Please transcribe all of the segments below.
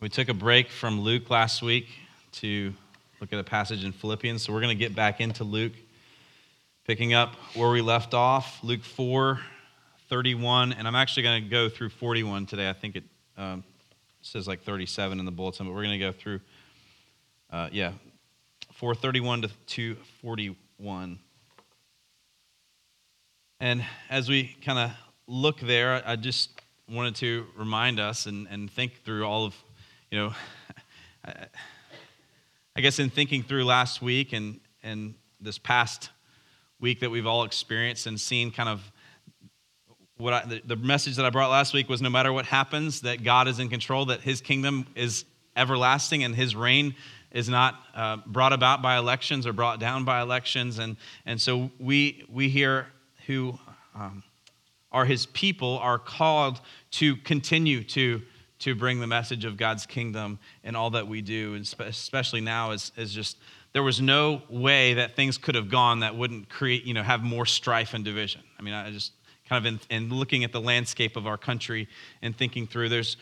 We took a break from Luke last week to look at a passage in Philippians, so we're going to get back into Luke, picking up where we left off, Luke 4:31, and I'm actually going to go through 41 today. I think it says like 37 in the bulletin, but we're going to go through, 4:31 to 41. And as we kind of look there, I just wanted to remind us and think through all of, I guess in thinking through last week and this past week that we've all experienced and seen kind of the message that I brought last week was no matter what happens, that God is in control, that his kingdom is everlasting and his reign is not brought about by elections or brought down by elections. And so we here who are his people are called to continue to bring the message of God's kingdom in all that we do, and especially now is just, there was no way that things could have gone that wouldn't create, have more strife and division. I mean, I just kind of in looking at the landscape of our country and thinking through, there's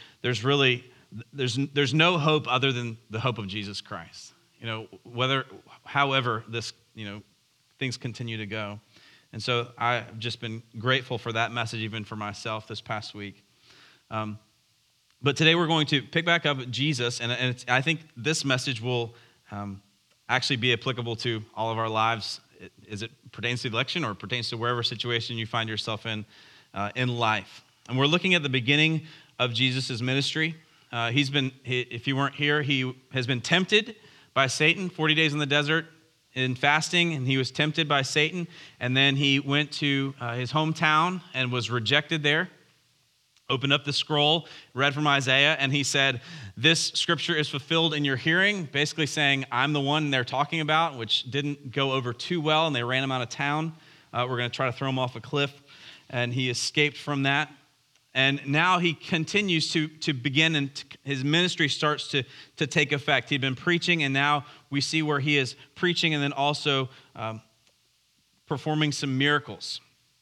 no hope other than the hope of Jesus Christ. However this, things continue to go. And so I've just been grateful for that message, even for myself this past week. But today we're going to pick back up at Jesus, and I think this message will actually be applicable to all of our lives. As it pertains to the election or pertains to wherever situation you find yourself in life. And we're looking at the beginning of Jesus' ministry. If you weren't here, he has been tempted by Satan 40 days in the desert in fasting, and he was tempted by Satan. And then he went to his hometown and was rejected there. Opened up the scroll, read from Isaiah, and he said, "This scripture is fulfilled in your hearing," basically saying, I'm the one they're talking about, which didn't go over too well, and they ran him out of town. We're going to try to throw him off a cliff, and he escaped from that. And now he continues to begin, and his ministry starts to take effect. He'd been preaching, and now we see where he is preaching and then also performing some miracles.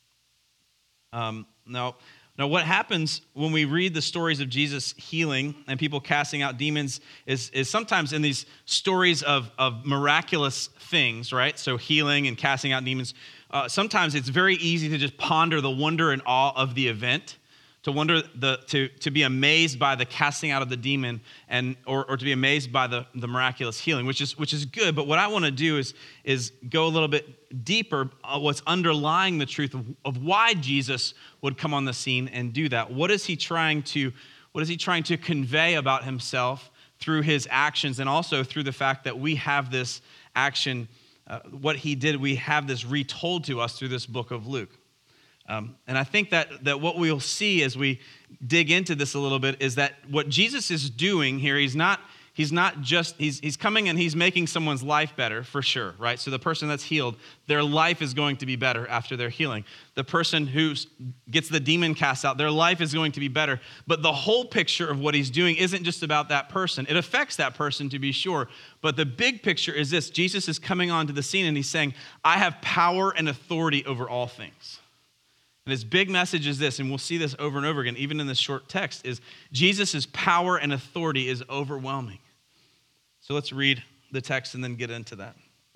Now, what happens when we read the stories of Jesus healing and people casting out demons is sometimes in these stories of miraculous things, right? So healing and casting out demons, sometimes it's very easy to just ponder the wonder and awe of the event, to be amazed by the casting out of the demon or to be amazed by the miraculous healing, which is good. But what I want to do is go a little bit deeper what's underlying the truth of why Jesus would come on the scene and do that. What is he trying to convey about himself through his actions, and also through the fact that we have this action, what he did, we have this retold to us through this book of Luke. And I think that what we'll see as we dig into this a little bit is that what Jesus is doing here, he's coming and he's making someone's life better, for sure, right? So the person that's healed, their life is going to be better after their healing. The person who gets the demon cast out, their life is going to be better. But the whole picture of what he's doing isn't just about that person. It affects that person, to be sure. But the big picture is this: Jesus is coming onto the scene and he's saying, I have power and authority over all things. And his big message is this, and we'll see this over and over again, even in this short text, is Jesus' power and authority is overwhelming. So let's read the text and then get into that.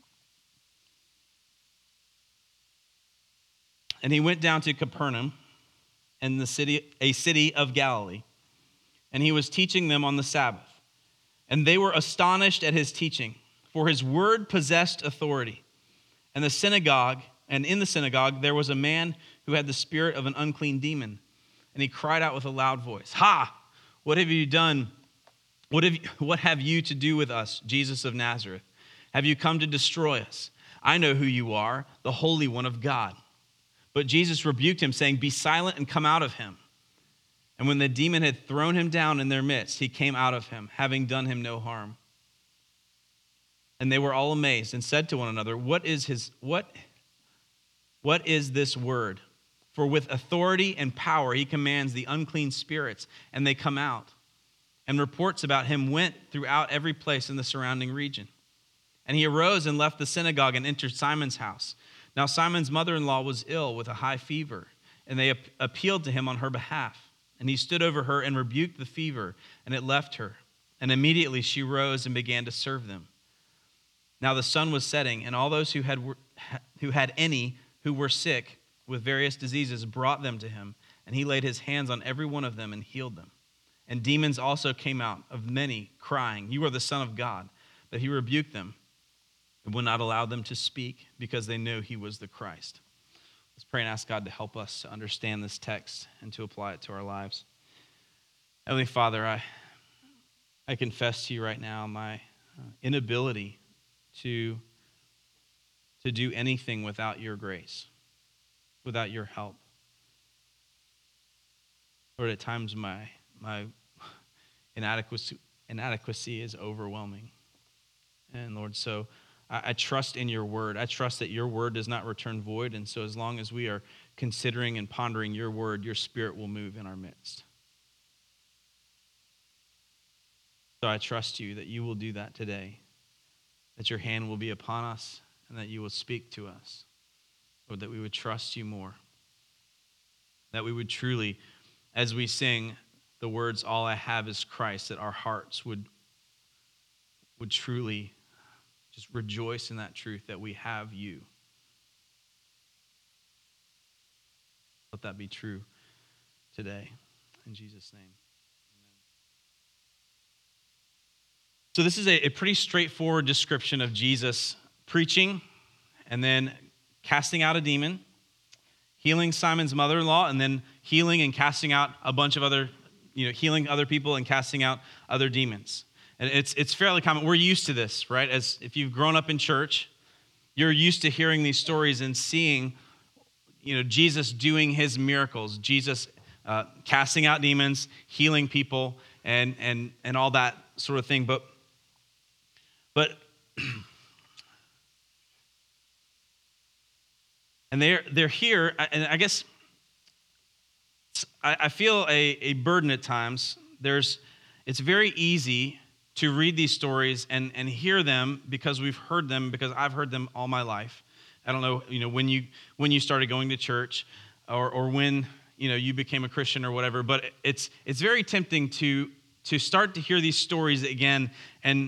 And he went down to Capernaum, in a city of Galilee, and he was teaching them on the Sabbath. And they were astonished at his teaching, for his word possessed authority. And in the synagogue there was a man who had the spirit of an unclean demon. And he cried out with a loud voice, "Ha! What have you done? What have you to do with us, Jesus of Nazareth? Have you come to destroy us? I know who you are, the Holy One of God." But Jesus rebuked him, saying, "Be silent and come out of him." And when the demon had thrown him down in their midst, he came out of him, having done him no harm. And they were all amazed and said to one another, What is this word? For with authority and power he commands the unclean spirits, and they come out. And reports about him went throughout every place in the surrounding region. And he arose and left the synagogue and entered Simon's house. Now Simon's mother-in-law was ill with a high fever, and they appealed to him on her behalf. And he stood over her and rebuked the fever, and it left her. And immediately she rose and began to serve them. Now the sun was setting, and all those who had any who were sick with various diseases brought them to him, and he laid his hands on every one of them and healed them. And demons also came out of many, crying, "You are the Son of God." But he rebuked them and would not allow them to speak, because they knew he was the Christ. Let's pray and ask God to help us to understand this text and to apply it to our lives. Heavenly Father, I confess to you right now my inability to do anything without your grace, without your help. Lord, at times my inadequacy is overwhelming. And Lord, so I trust in your word. I trust that your word does not return void. And so as long as we are considering and pondering your word, your Spirit will move in our midst. So I trust you that you will do that today, that your hand will be upon us and that you will speak to us. Lord, that we would trust you more, that we would truly, as we sing the words, "All I have is Christ," that our hearts would truly just rejoice in that truth, that we have you. Let that be true today. In Jesus' name, amen. So this is a pretty straightforward description of Jesus preaching and then casting out a demon, healing Simon's mother-in-law, and then healing and casting out a bunch of other, healing other people and casting out other demons. And it's fairly common. We're used to this, right? As if you've grown up in church, you're used to hearing these stories and seeing, Jesus doing his miracles, Jesus casting out demons, healing people, and all that sort of thing. But and they're here, and I guess I feel a burden at times. It's very easy to read these stories and hear them because we've heard them, because I've heard them all my life. I don't know, when you started going to church or when, you became a Christian or whatever, but it's very tempting to start to hear these stories again. And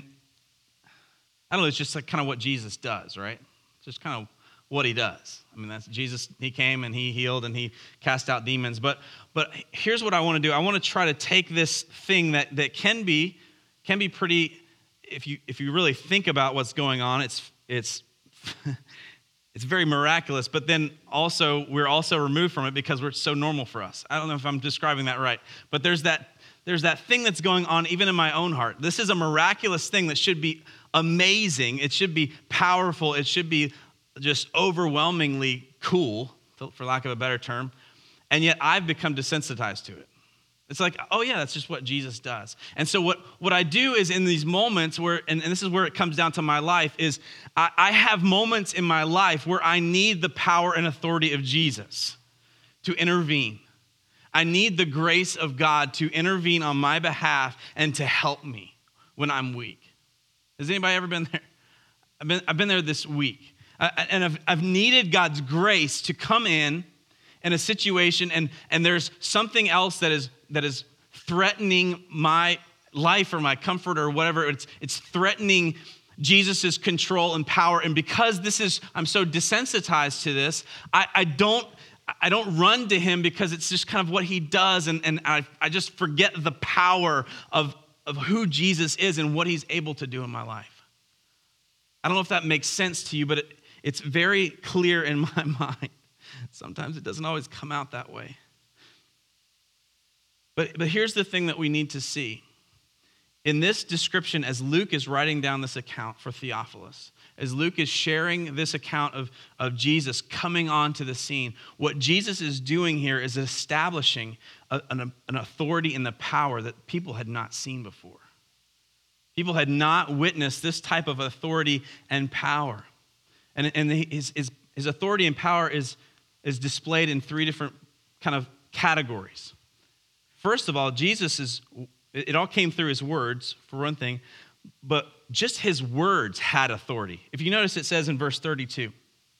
I don't know, it's just like kind of what Jesus does, right? It's just kind of what he does. I mean, that's Jesus. He came and he healed and he cast out demons. But here's what I want to do. I want to try to take this thing that can be pretty, if you really think about what's going on, it's very miraculous, but then also we're also removed from it because we're so normal for us. I don't know if I'm describing that right, but there's that thing that's going on even in my own heart. This is a miraculous thing that should be amazing. It should be powerful. It should be just overwhelmingly cool, for lack of a better term, and yet I've become desensitized to it. It's like, oh yeah, that's just what Jesus does. And so what I do is in these moments where, and this is where it comes down to my life, is I have moments in my life where I need the power and authority of Jesus to intervene. I need the grace of God to intervene on my behalf and to help me when I'm weak. Has anybody ever been there? I've been there this week. And I've needed God's grace to come in a situation, and there's something else that is threatening my life or my comfort or whatever. It's threatening Jesus' control and power. And because I'm so desensitized to this, I don't run to him because it's just kind of what he does. And I just forget the power of who Jesus is and what he's able to do in my life. I don't know if that makes sense to you, but it's very clear in my mind. Sometimes it doesn't always come out that way. But here's the thing that we need to see. In this description, as Luke is writing down this account for Theophilus, as Luke is sharing this account of Jesus coming onto the scene, what Jesus is doing here is establishing an authority and the power that people had not seen before. People had not witnessed this type of authority and power. And his authority and power is displayed in three different kind of categories. First of all, it all came through his words, for one thing, but just his words had authority. If you notice, it says in verse 32,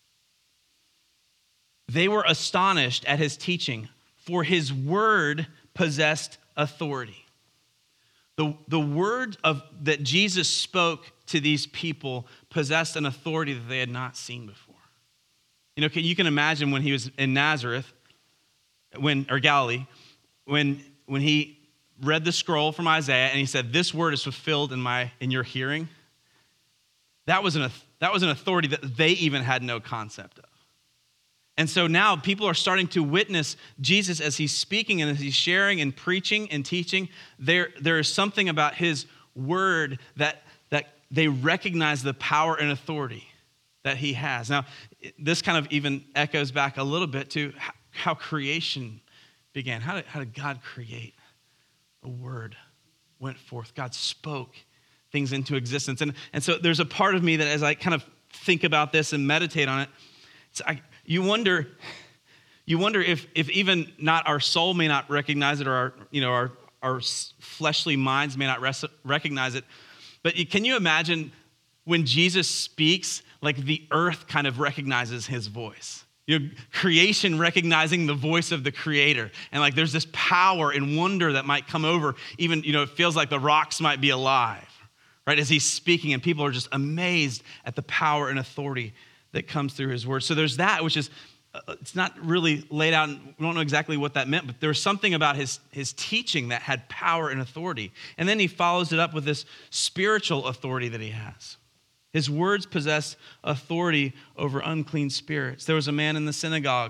they were astonished at his teaching, for his word possessed authority. The word that Jesus spoke to these people possessed an authority that they had not seen before. You can imagine when he was in Nazareth, or Galilee, when he read the scroll from Isaiah and he said, "This word is fulfilled in your hearing." That was an authority that they even had no concept of. And so now people are starting to witness Jesus as he's speaking and as he's sharing and preaching and teaching. There is something about his word that they recognize the power and authority that he has. Now, this kind of even echoes back a little bit to how creation began. How did God create? The word went forth. God spoke things into existence. And so there's a part of me that as I kind of think about this and meditate on it, you wonder if even not our soul may not recognize it, or our fleshly minds may not recognize it. But can you imagine when Jesus speaks, like the earth kind of recognizes his voice? Creation recognizing the voice of the creator. And like there's this power and wonder that might come over. Even, it feels like the rocks might be alive, right? As he's speaking, and people are just amazed at the power and authority that comes through his word. So there's that, which is, it's not really laid out, and we don't know exactly what that meant, but there was something about his teaching that had power and authority. And then he follows it up with this spiritual authority that he has. His words possess authority over unclean spirits. There was a man in the synagogue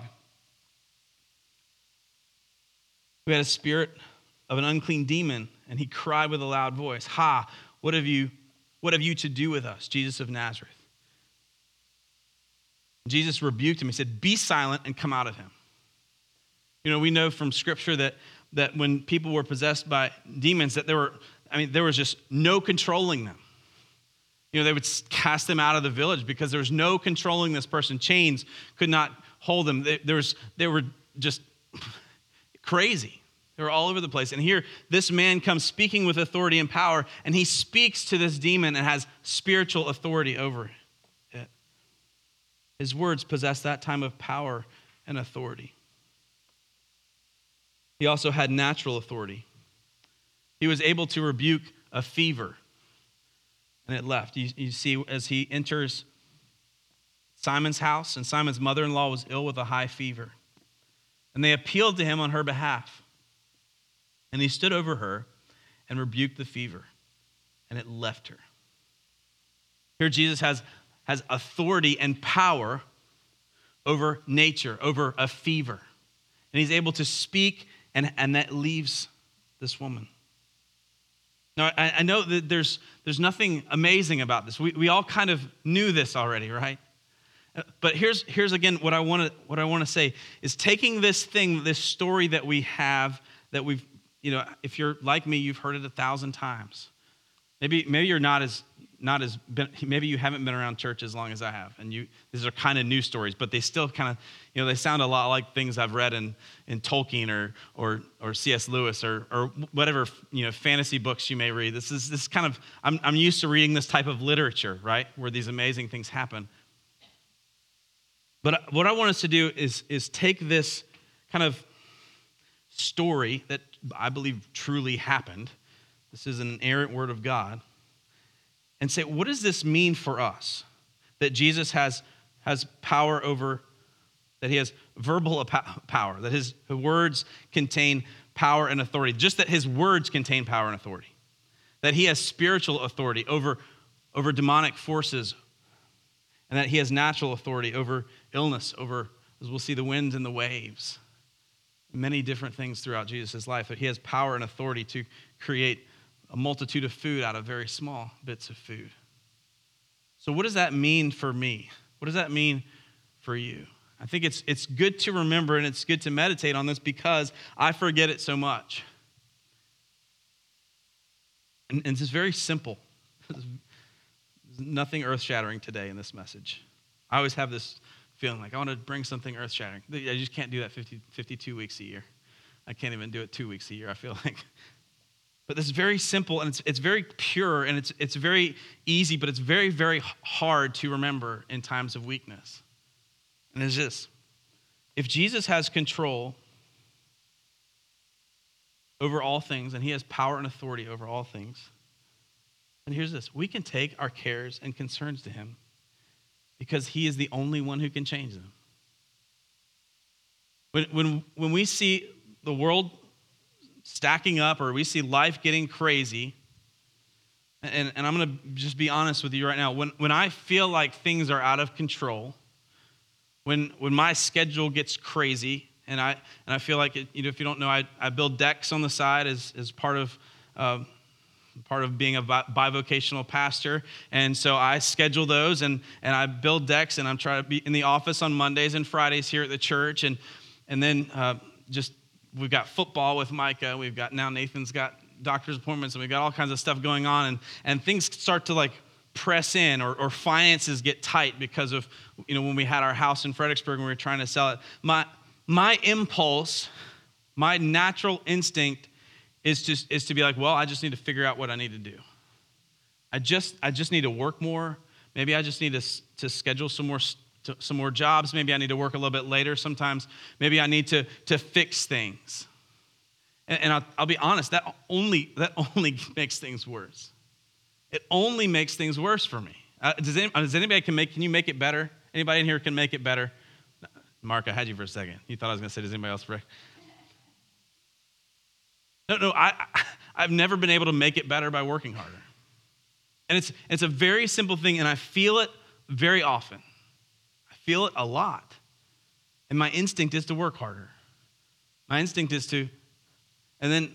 who had a spirit of an unclean demon, and he cried with a loud voice, "Ha, what have you to do with us, Jesus of Nazareth?" Jesus rebuked him. He said, "Be silent and come out of him." We know from scripture that when people were possessed by demons, that there was just no controlling them. They would cast them out of the village because there was no controlling this person. Chains could not hold them. They were just crazy. They were all over the place. And here, this man comes speaking with authority and power, and he speaks to this demon and has spiritual authority over it. His words possess that time of power and authority. He also had natural authority. He was able to rebuke a fever, and it left. You see, as he enters Simon's house, and Simon's mother-in-law was ill with a high fever. And they appealed to him on her behalf. And he stood over her and rebuked the fever, and it left her. Here Jesus has authority and power over nature, over a fever. And he's able to speak, and that leaves this woman. Now, I know that there's nothing amazing about this. We all kind of knew this already, right? But here's again what I want to say is taking this story that we have, that we've, if you're like me, you've heard it 1,000 times. Maybe you're maybe you haven't been around church as long as I have, and these are kind of new stories, but they still kind of, they sound a lot like things I've read in Tolkien or C.S. Lewis or whatever, fantasy books you may read. This is kind of, I'm used to reading this type of literature, right, where these amazing things happen. But what I want us to do is take this kind of story that I believe truly happened. This is an inerrant word of God. And say, what does this mean for us? That Jesus has power over, that he has verbal power, that his words contain power and authority. Just that his words contain power and authority. That he has spiritual authority over demonic forces. And that he has natural authority over illness, over, as we'll see, the winds and the waves. Many different things throughout Jesus' life. That he has power and authority to create a multitude of food out of very small bits of food. So what does that mean for me? What does that mean for you? I think it's good to remember, and it's good to meditate on this because I forget it so much. And it's just very simple. There's nothing earth-shattering today in this message. I always have this feeling like I want to bring something earth-shattering. I just can't do that 52 weeks a year. I can't even do it 2 weeks a year, I feel like. But this is very simple, and it's very pure, and it's very easy, but it's very, very hard to remember in times of weakness. And it's this: if Jesus has control over all things, and he has power and authority over all things. And here's this: we can take our cares and concerns to him because he is the only one who can change them. When we see the world stacking up, or we see life getting crazy, and I'm going to just be honest with you right now, when I feel like things are out of control, when my schedule gets crazy, and I feel like if you don't know, I build decks on the side as part of being a bivocational pastor, and so I schedule those and I build decks, and I'm trying to be in the office on Mondays and Fridays here at the church, and then just we've got football with Micah, we've got now Nathan's got doctor's appointments, and we've got all kinds of stuff going on, and things start to like press in, or finances get tight because of when we had our house in Fredericksburg and we were trying to sell it. My impulse, my natural instinct is to be like, well, I just need to figure out what I need to do. I just need to work more. Maybe I just need to schedule some more jobs. Maybe I need to work a little bit later sometimes. Maybe I need to fix things. And I'll be honest, that only makes things worse. It only makes things worse for me. Does anybody can you make it better? Anybody in here can make it better? Mark, I had you for a second. You thought I was going to say, does anybody else? No, I've never been able to make it better by working harder. And it's a very simple thing, and I feel it very often. I feel it a lot. And my instinct is to work harder. My instinct is to, and then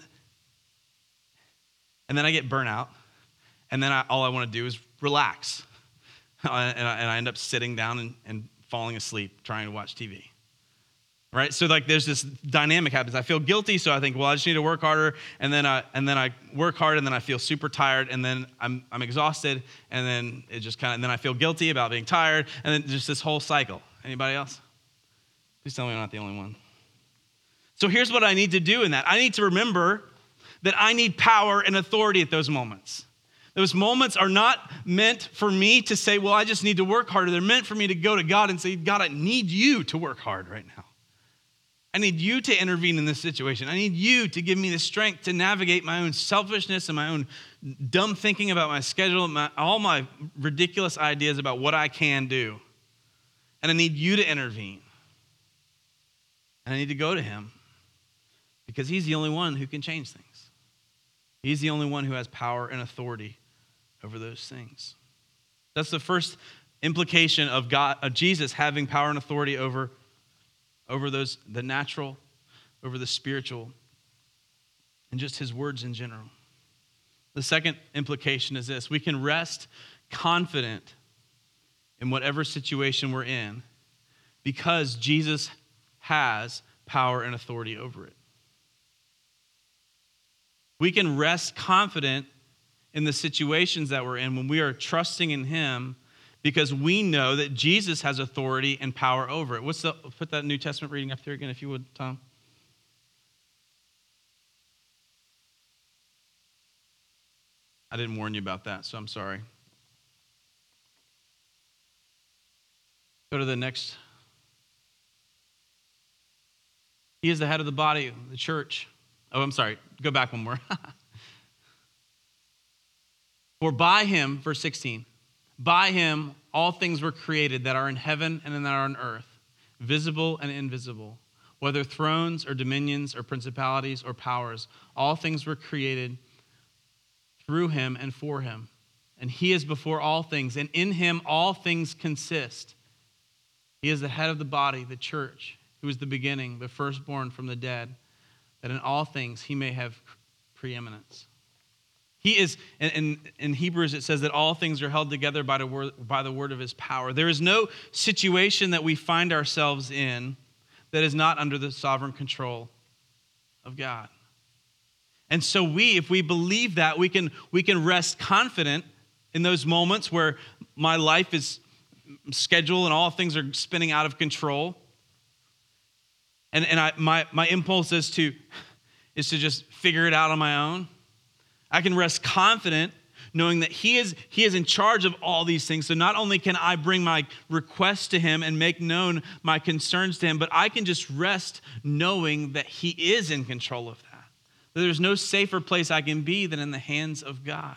I get burnout, and then all I want to do is relax. And I end up sitting down and falling asleep trying to watch TV. Right? So like there's this dynamic happens. I feel guilty, so I think, well, I just need to work harder, and then I work hard, and then I feel super tired, and then I'm exhausted, and then it just and then I feel guilty about being tired, and then just this whole cycle. Anybody else? Please tell me I'm not the only one. So here's what I need to do in that. I need to remember that I need power and authority at those moments. Those moments are not meant for me to say, well, I just need to work harder. They're meant for me to go to God and say, God, I need you to work hard right now. I need you to intervene in this situation. I need you to give me the strength to navigate my own selfishness and my own dumb thinking about my schedule, all my ridiculous ideas about what I can do. And I need you to intervene. And I need to go to him because he's the only one who can change things. He's the only one who has power and authority over those things. That's the first implication of Jesus having power and authority over the natural, over the spiritual, and just his words in general. The second implication is this: we can rest confident in whatever situation we're in because Jesus has power and authority over it. We can rest confident in the situations that we're in when we are trusting in him because we know that Jesus has authority and power over it. Put that New Testament reading up there again, if you would, Tom. I didn't warn you about that, so I'm sorry. Go to the next. He is the head of the body, the church. Oh, I'm sorry. Go back one more. For by him, verse 16, by him all things were created that are in heaven and that are on earth, visible and invisible, whether thrones or dominions or principalities or powers. All things were created through him and for him. And he is before all things, and in him all things consist. He is the head of the body, the church, who is the beginning, the firstborn from the dead, that in all things he may have preeminence. He is, in Hebrews it says that all things are held together by the word of his power. There is no situation that we find ourselves in that is not under the sovereign control of God. And so if we believe that, we can rest confident in those moments where my life is scheduled and all things are spinning out of control. And my impulse is to just figure it out on my own. I can rest confident knowing that he is in charge of all these things. So not only can I bring my requests to him and make known my concerns to him, but I can just rest knowing that he is in control of that. There's no safer place I can be than in the hands of God.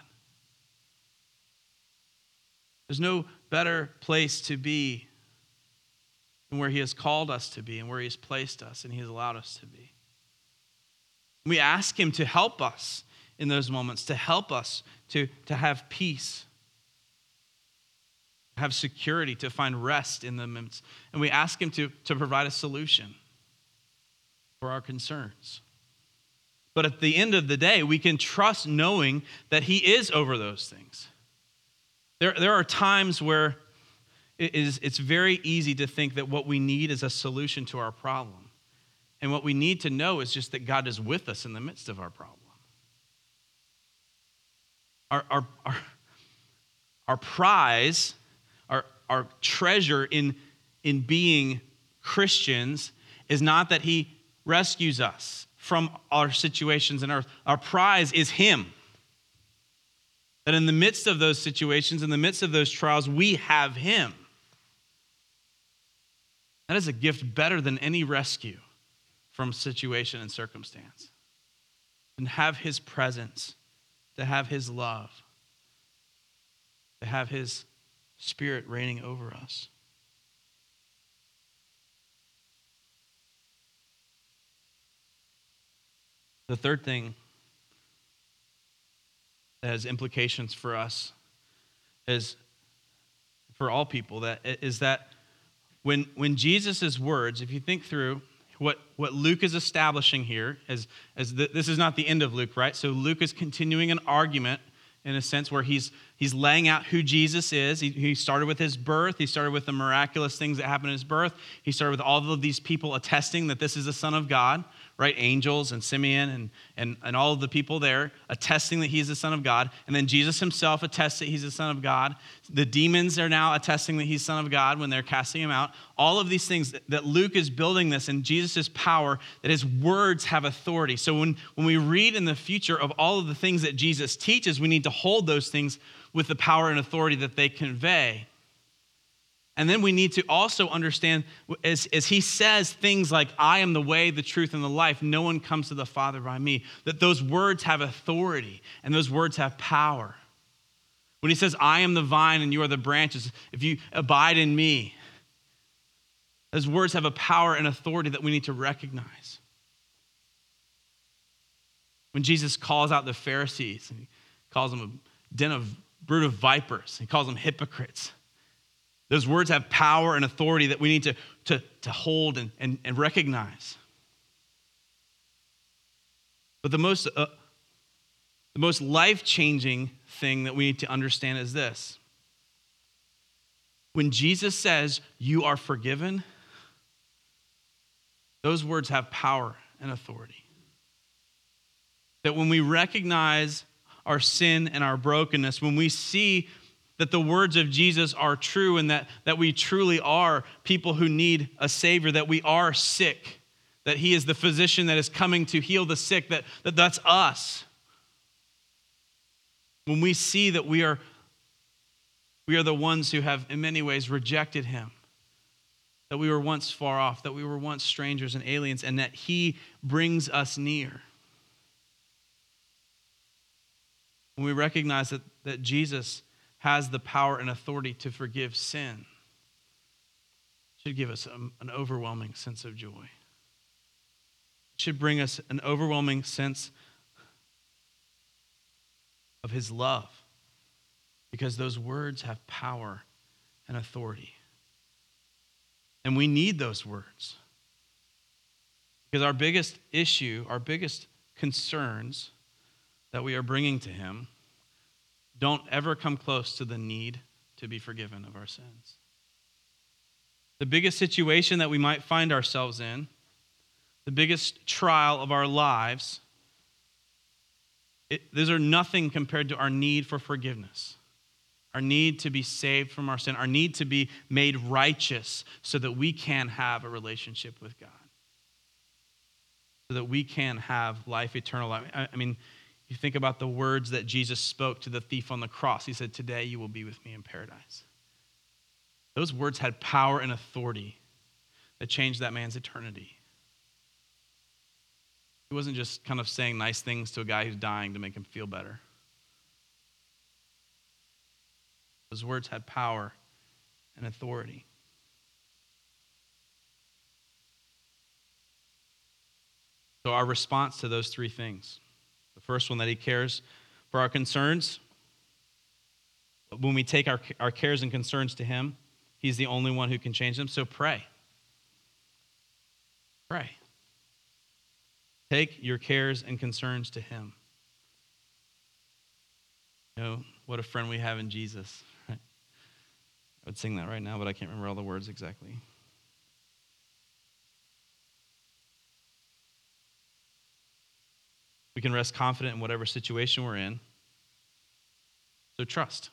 There's no better place to be than where he has called us to be and where he has placed us and he has allowed us to be. We ask him to help us in those moments, to help us to have peace, have security, to find rest in the midst. And we ask him to provide a solution for our concerns. But at the end of the day, we can trust knowing that he is over those things. There are times where it's very easy to think that what we need is a solution to our problem. And what we need to know is just that God is with us in the midst of our problem. Our prize, our treasure in being Christians is not that he rescues us from our situations in earth. Our prize is him. That in the midst of those situations, in the midst of those trials, we have him. That is a gift better than any rescue from situation and circumstance. And have his presence, to have his love, to have his Spirit reigning over us. The third thing that has implications for us is for all people, that when Jesus' words, if you think through what Luke is establishing here, this is not the end of Luke, right? So Luke is continuing an argument in a sense where he's laying out who Jesus is. He started with his birth. He started with the miraculous things that happened in his birth. He started with all of these people attesting that this is the Son of God, right? Angels and Simeon and all of the people there attesting that he's the Son of God. And then Jesus himself attests that he's the Son of God. The demons are now attesting that he's Son of God when they're casting him out. All of these things that Luke is building this in Jesus' power, that his words have authority. So when we read in the future of all of the things that Jesus teaches, we need to hold those things with the power and authority that they convey. And then we need to also understand, as he says things like, I am the way, the truth, and the life, no one comes to the Father by me, that those words have authority and those words have power. When he says, I am the vine and you are the branches, if you abide in me, those words have a power and authority that we need to recognize. When Jesus calls out the Pharisees, and he calls them a brood of vipers, he calls them hypocrites. Those words have power and authority that we need to hold and recognize. But the most life-changing thing that we need to understand is this. When Jesus says, you are forgiven, those words have power and authority. That when we recognize our sin and our brokenness, when we see that the words of Jesus are true and that we truly are people who need a Savior, that we are sick, that he is the physician that is coming to heal the sick, that's us. When we see that we are the ones who have in many ways rejected him, that we were once far off, that we were once strangers and aliens, and that he brings us near. When we recognize that Jesus has the power and authority to forgive sin, it should give us an overwhelming sense of joy. It should bring us an overwhelming sense of his love, because those words have power and authority. And we need those words. Because our biggest issue, our biggest concerns that we are bringing to him don't ever come close to the need to be forgiven of our sins. The biggest situation that we might find ourselves in, the biggest trial of our lives, those are nothing compared to our need for forgiveness, our need to be saved from our sin, our need to be made righteous so that we can have a relationship with God, so that we can have life eternal. I mean, you think about the words that Jesus spoke to the thief on the cross. He said, today you will be with me in paradise. Those words had power and authority that changed that man's eternity. He wasn't just kind of saying nice things to a guy who's dying to make him feel better. Those words had power and authority. So our response to those three things. The first one, that he cares for our concerns. When we take our cares and concerns to him, he's the only one who can change them. So pray. Pray. Take your cares and concerns to him. You know, what a friend we have in Jesus. Right? I would sing that right now, but I can't remember all the words exactly. We can rest confident in whatever situation we're in. So trust.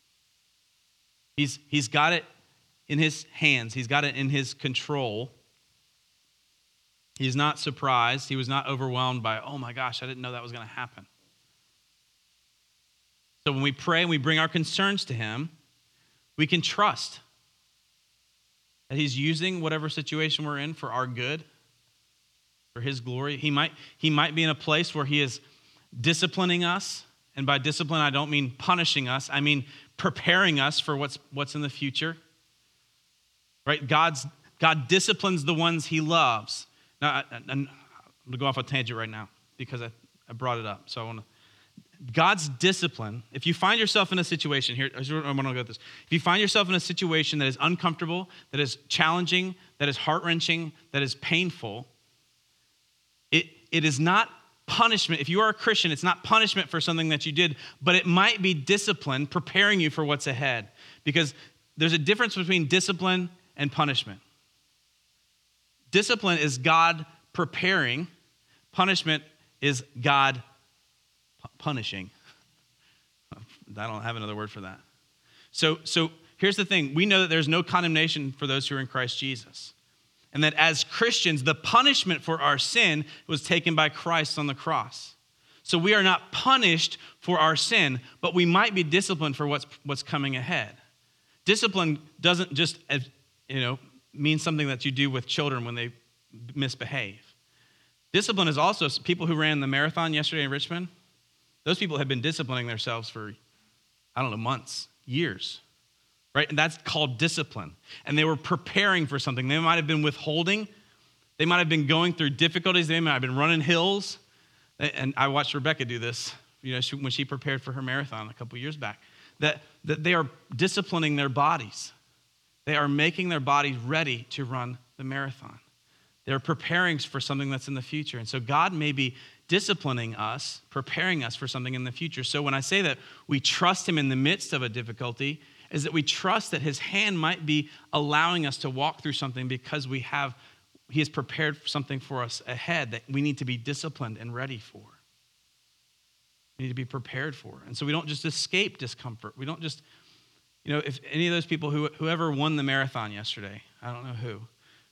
He's got it in his hands. He's got it in his control. He's not surprised. He was not overwhelmed by, oh my gosh, I didn't know that was going to happen. So when we pray and we bring our concerns to him, we can trust that he's using whatever situation we're in for our good, for his glory. He might be in a place where he is disciplining us. And by discipline, I don't mean punishing us. I mean preparing us for what's in the future. Right? God disciplines the ones he loves. Now, I'm going to go off a tangent right now because I brought it up. So I want to. God's discipline, if you find yourself in a situation, here's where I want to go with this. If you find yourself in a situation that is uncomfortable, that is challenging, that is heart-wrenching, that is painful, it is not punishment. If you are a Christian, it's not punishment for something that you did, but it might be discipline preparing you for what's ahead. Because there's a difference between discipline and punishment. Discipline is God preparing. Punishment is God punishing. I don't have another word for that. So here's the thing. We know that there's no condemnation for those who are in Christ Jesus. And that as Christians, the punishment for our sin was taken by Christ on the cross. So we are not punished for our sin, but we might be disciplined for what's coming ahead. Discipline doesn't just, mean something that you do with children when they misbehave. Discipline is also people who ran the marathon yesterday in Richmond. Those people have been disciplining themselves for, months, years, right? And that's called discipline. And they were preparing for something. They might have been withholding. They might have been going through difficulties. They might have been running hills. And I watched Rebecca do this, when she prepared for her marathon a couple years back, that they are disciplining their bodies. They are making their bodies ready to run the marathon. They're preparing for something that's in the future. And so God may be disciplining us, preparing us for something in the future. So when I say that we trust him in the midst of a difficulty, is that we trust that his hand might be allowing us to walk through something because he has prepared something for us ahead that we need to be disciplined and ready for. We need to be prepared for. And so we don't just escape discomfort. We don't just, if any of those people whoever won the marathon yesterday, I don't know who,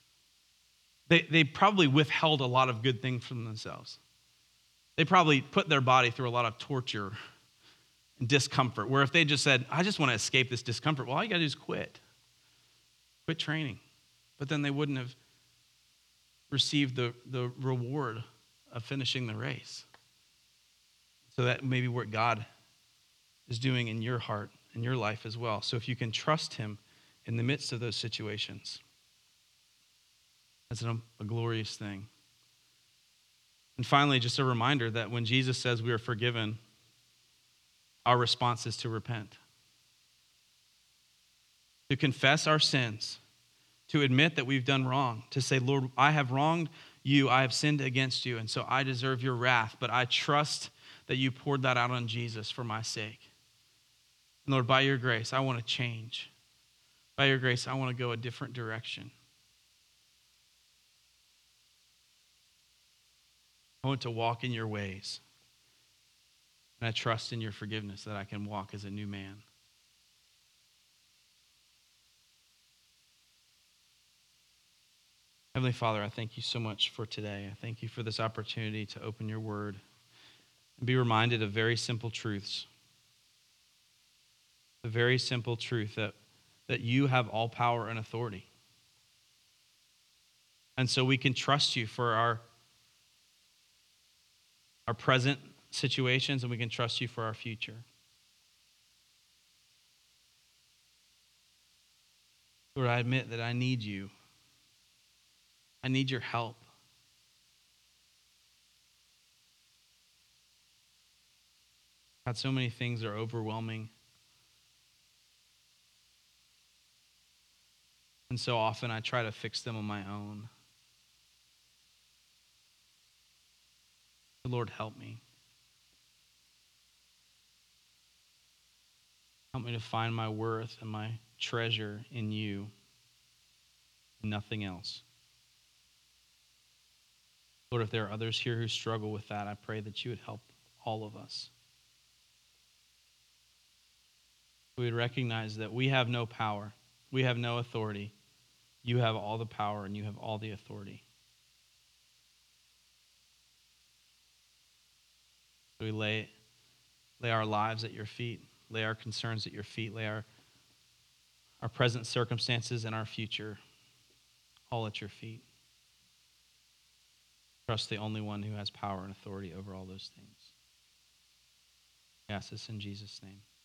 they probably withheld a lot of good things from themselves. They probably put their body through a lot of torture and discomfort, where if they just said, I just want to escape this discomfort, well, all you got to do is quit. Quit training. But then they wouldn't have received the reward of finishing the race. So that may be what God is doing in your heart, in your life as well. So if you can trust him in the midst of those situations, that's a glorious thing. And finally, just a reminder that when Jesus says we are forgiven, our response is to repent. To confess our sins, to admit that we've done wrong, to say, Lord, I have wronged you, I have sinned against you, and so I deserve your wrath, but I trust that you poured that out on Jesus for my sake. And Lord, by your grace, I want to change. By your grace, I want to go a different direction. I want to walk in your ways. And I trust in your forgiveness that I can walk as a new man. Heavenly Father, I thank you so much for today. I thank you for this opportunity to open your word and be reminded of very simple truths. The very simple truth that you have all power and authority. And so we can trust you for our present situations, and we can trust you for our future. Lord, I admit that I need you. I need your help. God, so many things are overwhelming. And so often I try to fix them on my own. Lord, help me. Help me to find my worth and my treasure in you, nothing else. Lord, if there are others here who struggle with that, I pray that you would help all of us. We would recognize that we have no power. We have no authority. You have all the power and you have all the authority. We lay our lives at your feet, lay our concerns at your feet, lay our present circumstances and our future all at your feet. Trust the only one who has power and authority over all those things. We ask this in Jesus' name.